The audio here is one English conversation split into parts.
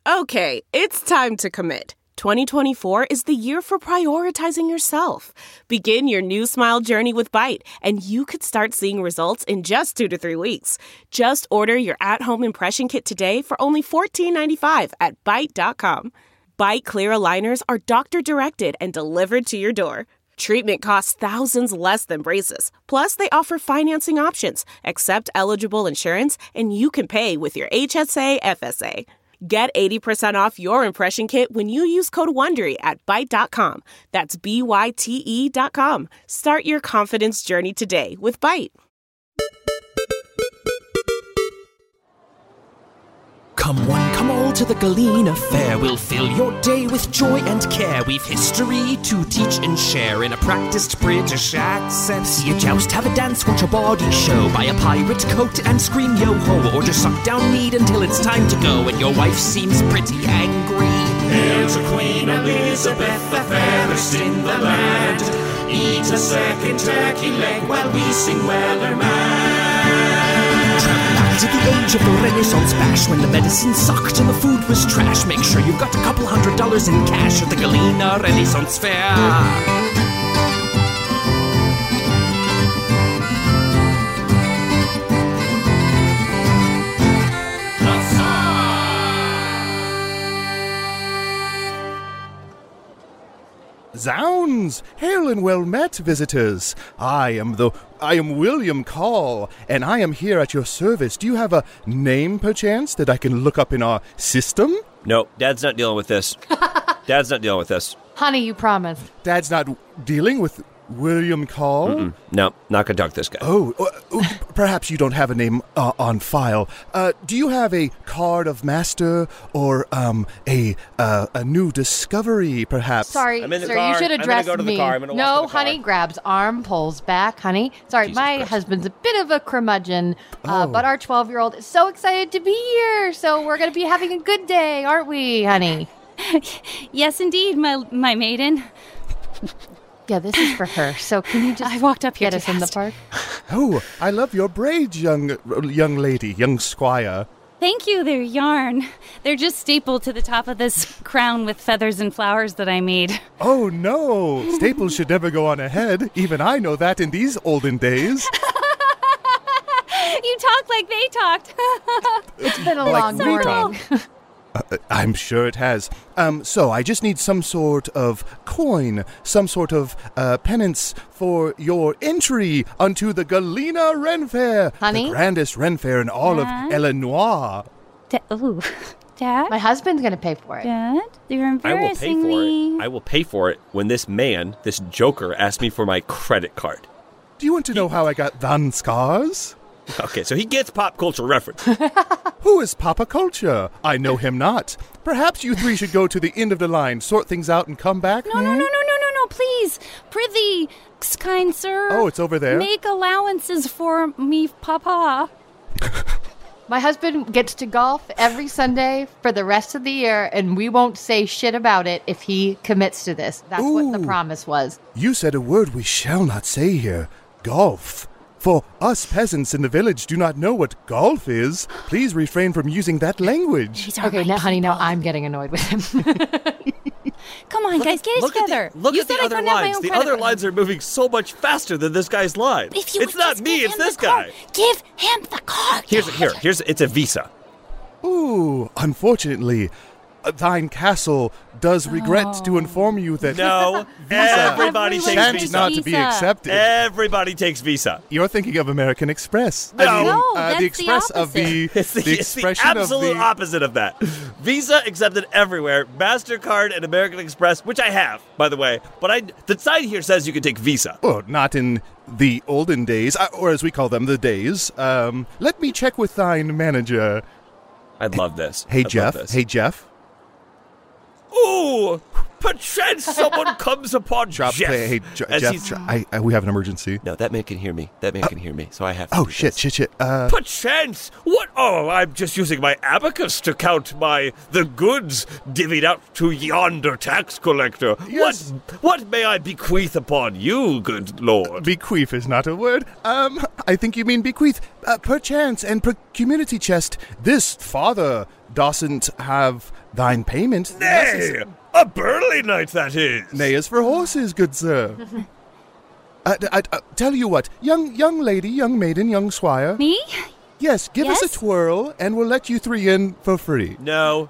Okay, it's time to commit. 2024 is the year for prioritizing yourself. Begin your new smile journey with Byte, and you could start seeing results in just 2 to 3 weeks. Just order your at-home impression kit today for only $14.95 at Byte.com. Byte Clear aligners are doctor-directed and delivered to your door. Treatment costs thousands less than braces. Plus, they offer financing options, accept eligible insurance, and you can pay with your HSA FSA. Get 80% off your impression kit when you use code WONDERY at Byte.com. That's BYTE.com. Start your confidence journey today with Byte. Come one, come all to the Galena Fair. We'll fill your day with joy and care. We've history to teach and share in a practiced British accent. See a joust, have a dance, watch a bawdy show. Buy a pirate coat and scream yo-ho. Or just suck down mead until it's time to go and your wife seems pretty angry. Hail to Queen Elizabeth, the fairest in the land. Eat a second turkey leg while we sing Wellerman. To the age of the Renaissance bash, when the medicine sucked and the food was trash. Make sure you've got a couple $100 in cash at the Galena Renaissance Fair. Zounds! Hail and well met, visitors. I am William Call, and I am here at your service. Do you have a name, perchance, that I can look up in our system? No, Dad's not dealing with this. Dad's not dealing with this. Honey, you promised. Dad's not dealing with William Call? No, not gonna talk to this guy. Perhaps you don't have a name on file. Do you have a card of master or a new discovery, perhaps? Sorry, I'm in the sir, car. you should address I'm gonna go to me. the car. I'm gonna walk No, to the car. honey, grabs arm, pulls back, honey. Sorry, Jesus my Christ. husband's a bit of a curmudgeon, but our 12-year-old is so excited to be here, so we're going to be having a good day, aren't we, honey? Yes, indeed, my maiden. Yeah, this is for her. So can you just I walked up here get us in the park? Oh, I love your braids, young lady, young squire. Thank you, they're yarn. They're just stapled to the top of this crown with feathers and flowers that I made. Oh, no. Staples should never go on ahead. Even I know that in these olden days. You talk like they talked. It's been a Like long we morning. I'm sure it has. So I just need some sort of coin, some sort of penance for your entry unto the Galena Ren Fair. Honey? The grandest Ren Fair in all of Illinois. Dad? My husband's going to pay for it. Dad? You're I will pay embarrassing for me. it. I will pay for it when this man, this joker, asks me for my credit card. Do you want to know how I got Van Scars? Okay, so he gets pop culture reference. Who is Papa Culture? I know him not. Perhaps you three should go to the end of the line, sort things out, and come back? No, please. Prithee, kind sir. Oh, it's over there? Make allowances for me, Papa. My husband gets to golf every Sunday for the rest of the year, and we won't say shit about it if he commits to this. That's what the Ooh. promise was. You said a word we shall not say here. Golf. For us peasants in the village do not know what golf is. Please refrain from using that language. These are Okay, my now, honey, now people. I'm getting annoyed with him. Come on, guys, get it together. Look You at the said I other couldn't have my lines. own The credit other card. lines are moving so much faster than this guy's line. If you It's would not just me, give it's him the this card. guy. Give him the card. Here's it's a Visa. Ooh, unfortunately, thine castle does regret to inform you that No, everybody takes shan't Visa. not to be Visa. accepted. Everybody takes Visa. You're thinking of American Express. No. No, that's the the express of the It's the expression absolute of the opposite of that. Visa accepted everywhere. MasterCard and American Express, which I have, by the way. But the sign here says you can take Visa. Well, not in the olden days, or as we call them, the days. Let me check with thine manager. I love this. Hey, I love Jeff. this. Hey, Jeff. Ooh, perchance someone comes upon Jeff. as Jeff. he's- We have an emergency. No, that man can hear me. That man can hear me, so I have to Oh, do shit. this. Perchance. What? Oh, I'm just using my abacus to count the goods divvied out to yonder tax collector. Yes. What may I bequeath upon you, good lord? Bequeath is not a word. I think you mean bequeath. perchance, and per community chest, this father doesn't have thine payment. Nay, a burly knight that is. Nay is for horses, good sir. I tell you what, young lady, young maiden, young squire. Me? Yes, give us Yes? a twirl, and we'll let you 3 in for free. No.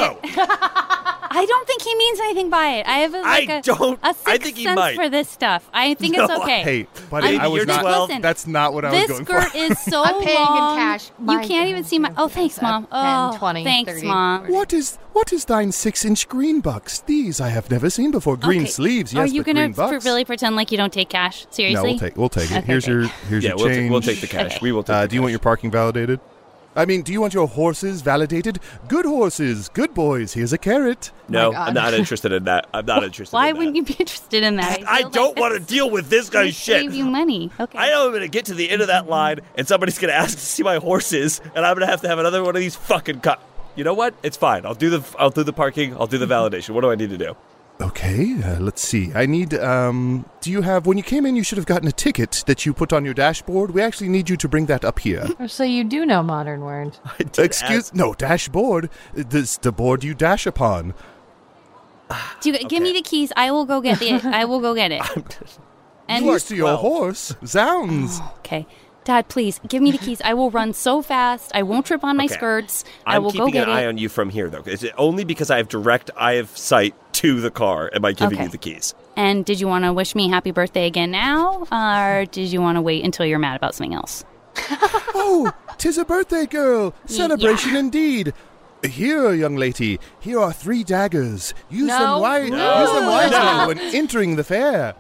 I don't think he means anything by it. I have a sixth think he sense might. for this stuff. I think it's okay. Hey, buddy, Baby, I was you're not. 12. Listen, That's not what I was This going skirt for. is so I'm paying in long. cash. You can't even see my. Oh, thanks, Mom. 10, Oh, 20, thanks, 30, Mom. 40. What is thine 6-inch green bucks? These I have never seen before. Green Okay. sleeves, yes, Are you but green gonna bucks. really pretend like you don't take cash? No, Seriously? we'll take it. Okay, Here's great. your Yeah, change. we'll take the cash. Okay. We will take the Do you want your parking validated? I mean, do you want your horses validated? Good horses, good boys. Here's a carrot. No, God. I'm not interested in that. I'm not interested Why in that. wouldn't you be interested in that? I feel don't like want to that's deal with this gonna guy's shit. Save you money. Okay. I know I'm going to get to the end of that line, and somebody's going to ask to see my horses, and I'm going to have another one of these fucking cut. You know what? It's fine. I'll do the parking. I'll do the validation. What do I need to do? Okay, let's see. I need, do you have, when you came in, you should have gotten a ticket that you put on your dashboard. We actually need you to bring that up here. So you do know modern words. No, dashboard. This the board you dash upon. Give me the keys. I will go get it. I will go get it. And Keys to your 12. horse. Zounds. okay, Dad, please give me the keys. I will run so fast. I won't trip on my Okay. skirts. I I'm will go keeping get an eye it. on you from here, though. Is it only because I have direct eye of sight to the car am I giving Okay. you the keys? And did you want to wish me happy birthday again now, or did you want to wait until you're mad about something else? Oh, 'tis a birthday girl. Celebration indeed. Here, young lady, here are 3 daggers. Use them No. wisely No. when entering the fair.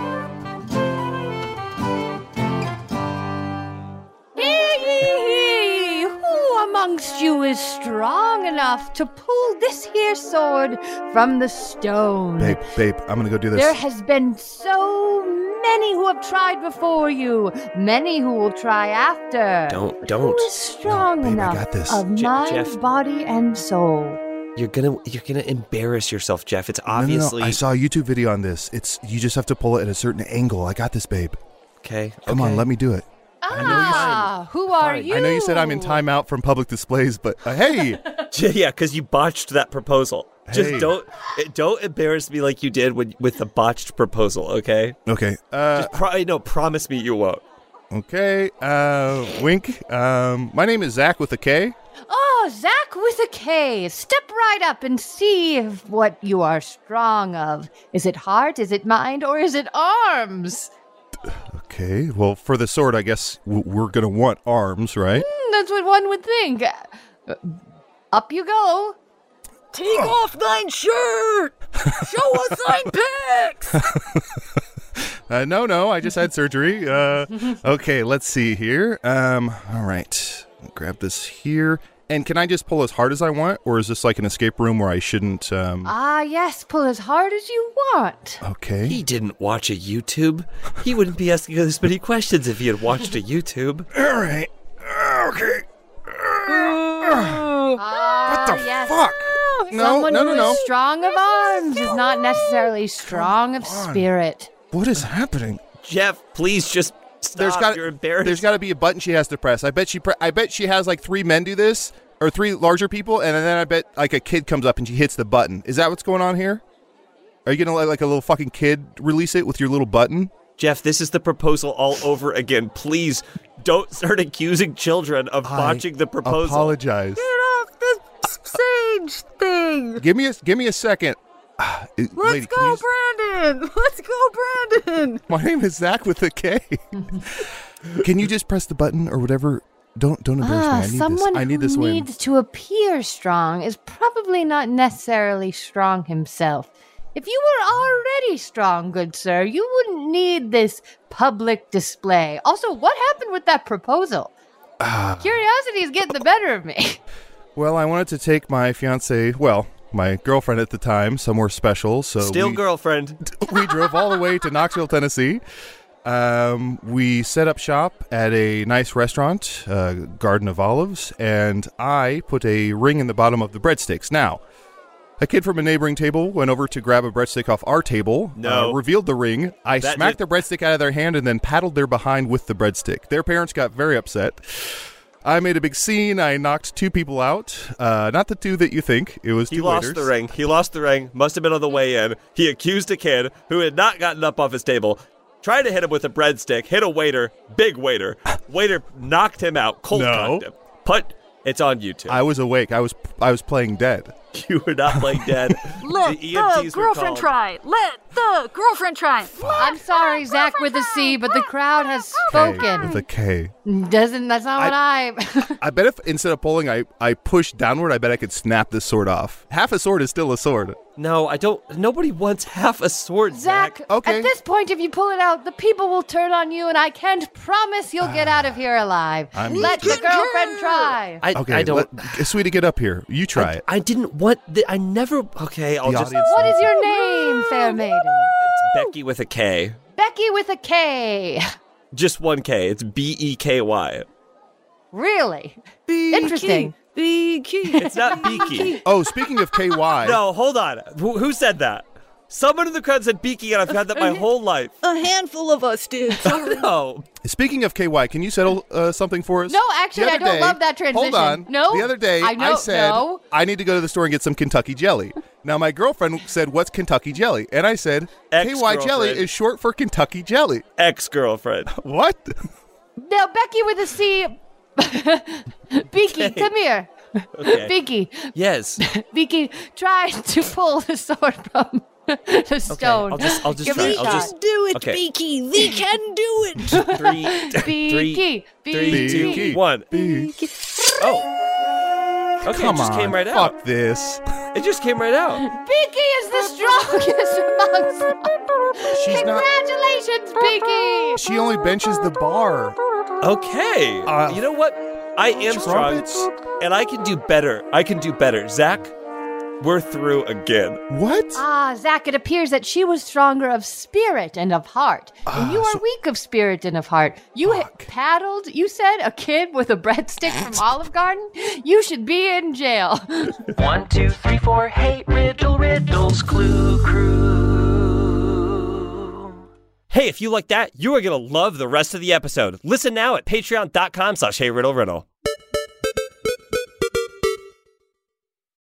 Hey, who amongst you is strong enough to pull this here sword from the stone? Babe, I'm gonna go do this. There has been so many who have tried before you, many who will try after. Don't. Who is strong No, babe, I enough got this. of mind, Jeff. body, and soul? You're gonna embarrass yourself, Jeff. It's No, obviously I saw a YouTube video on this. You just have to pull it at a certain angle. I got this, babe. okay. Come on, let me do it. Who are Fine. you? I know you said I'm in timeout from public displays, but hey, Yeah, because you botched that proposal. Hey. Just don't embarrass me like you did with the botched proposal. Okay. okay, Promise me you won't. okay, wink. My name is Zach with a K. Oh, Zach with a K. Step right up and see what you are strong of. Is it heart, is it mind, or is it arms? Okay, well, for the sword, I guess we're gonna want arms, right? That's what one would think. Up you go. Take off thine shirt! Show us thine pecs! No, I just had surgery. Okay, let's see here. All right, grab this here. And can I just pull as hard as I want, or is this like an escape room where I shouldn't? Yes, pull as hard as you want. Okay. He didn't watch a YouTube. He wouldn't be asking us many questions if he had watched a YouTube. All right. Okay. What the yes. fuck? No, Someone no, who no, is no. strong of arms is not necessarily strong of spirit. What is happening? Jeff, please just stop. You're embarrassed. There's got to be a button she has to press. I bet she has like 3 men do this, or 3 larger people, and then I bet like a kid comes up and she hits the button. Is that what's going on here? Are you gonna let like a little fucking kid release it with your little button? Jeff, this is the proposal all over again. Please don't start accusing children of botching the proposal. Apologize. Get off the sage thing! Give me a second. Let's Lady, can go, you Brandon! Let's go, Brandon! My name is Zach with a K. Can you just press the button or whatever? Don't embarrass me. Someone I need who this win. needs to appear strong is probably not necessarily strong himself. If you were already strong, good sir, you wouldn't need this public display. Also, what happened with that proposal? Curiosity is getting the better of me. Well, I wanted to take my fiance, my girlfriend at the time, somewhere special. So Still we, girlfriend. we drove all the way to Knoxville, Tennessee. We set up shop at a nice restaurant, Garden of Olives, and I put a ring in the bottom of the breadsticks. Now, A kid from a neighboring table went over to grab a breadstick off our table, revealed the ring. I smacked the breadstick out of their hand and then paddled their behind with the breadstick. Their parents got very upset. I made a big scene. I knocked 2 people out. Not the 2 that you think. It was 2 waiters. He lost the ring. Must have been on the way in. He accused a kid who had not gotten up off his table. Tried to hit him with a breadstick. Hit a waiter. Big waiter. Waiter knocked him out. Cold cocked him. It's on YouTube. I was awake. I was playing dead. You were not playing dead. Let the girlfriend try. Let the girlfriend try. I'm sorry, Zach with a C, but the crowd has spoken. With a K. That's not what I bet if instead of pulling, I push downward, I bet I could snap this sword off. Half a sword is still a sword. No, I don't. Nobody wants half a sword, Zach. Okay. At this point, if you pull it out, the people will turn on you, and I can't promise you'll get out of here alive. Let the girlfriend try. I don't. Sweetie, get up here. You try it. I didn't want. I never. Okay, I'll just. What is your name, fair maiden? It's Becky with a K. Becky with a K. Just one K. It's Beky. Really? Interesting. Beaky. It's not Beaky. Oh, speaking of KY. No, hold on. Who said that? Someone in the crowd said Beaky, and I've had that my whole life. A handful of us did. Sorry. No. Speaking of KY, can you settle something for us? No, actually, I don't love that transition. Hold on. No. The other day, I said, I need to go to the store and get some Kentucky jelly. Now, my girlfriend said, what's Kentucky jelly? And I said, KY jelly is short for Kentucky jelly. Ex-girlfriend. What? Now, Becky with a C. Beaky, come here. Okay. Beaky. Yes. Beaky, try to pull the sword from the stone. Okay, I'll just try. I'll just do it, okay. Beaky. We can do it. Beaky. 3, 2, 1. Beaky. Oh. Okay, Come it just on, came right out. Fuck this. It just came right out. Beaky is the strongest amongst us. Congratulations, Beaky. She only benches the bar. Okay. You know what? I am strong, and I can do better. Zach, we're through again. What? Zach, it appears that she was stronger of spirit and of heart. And you are weak of spirit and of heart. You paddled, you said, a kid with a breadstick from Olive Garden? You should be in jail. 1, 2, 3, 4, hey, riddles, clue crew. Hey, if you like that, you are going to love the rest of the episode. Listen now at patreon.com/heyriddleriddle.